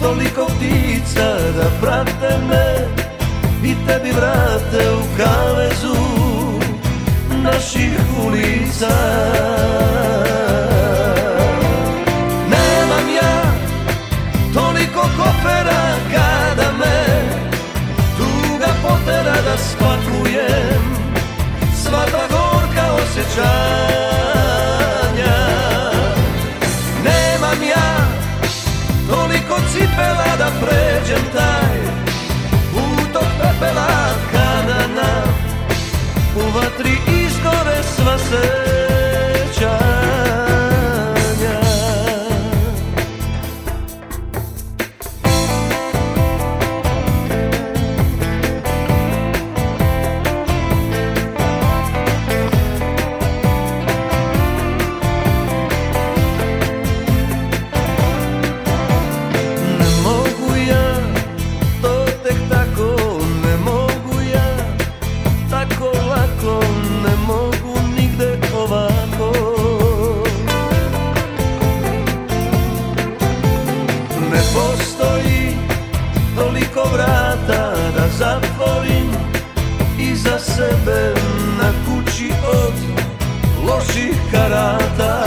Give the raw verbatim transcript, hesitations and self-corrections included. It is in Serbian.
toliko ptica da prate me i tebi vrate u kavezu naših ulica. Nemam ja toliko kofera kada me tuga potera da spakujem sva ta gorka osjećanja. Nemam ja toliko cipela da pređem taj putok pepela kada nam u vatri izgore sva sećanja. Vrata da zatvorim iza sebe na kući od loših karata.